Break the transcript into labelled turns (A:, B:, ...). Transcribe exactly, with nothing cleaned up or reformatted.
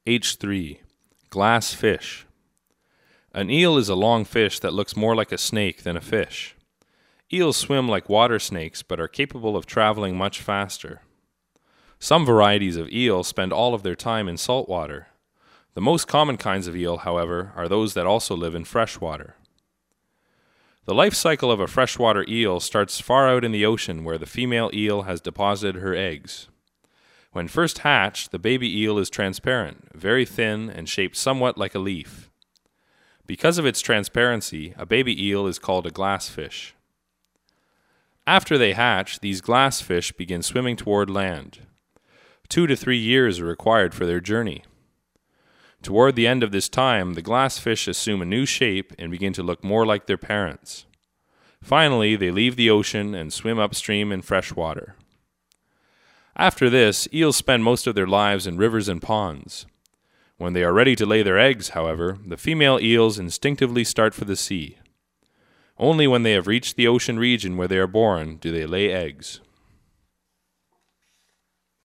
A: H three. Glass fish. An eel is a long fish that looks more like a snake than a fish. Eels swim like water snakes but are capable of traveling much faster. Some varieties of eel spend all of their time in salt water. The most common kinds of eel, however, are those that also live in fresh water. The life cycle of a freshwater eel starts far out in the ocean where the female eel has deposited her eggs. When first hatched, the baby eel is transparent, very thin, and shaped somewhat like a leaf. Because of its transparency, a baby eel is called a glassfish. After they hatch, these glassfish begin swimming toward land. Two to three years are required for their journey. Toward the end of this time, the glassfish assume a new shape and begin to look more like their parents. Finally, they leave the ocean and swim upstream in fresh water. After this, eels spend most of their lives in rivers and ponds. When they are ready to lay their eggs, however, the female eels instinctively start for the sea. Only when they have reached the ocean region where they are born do they lay eggs.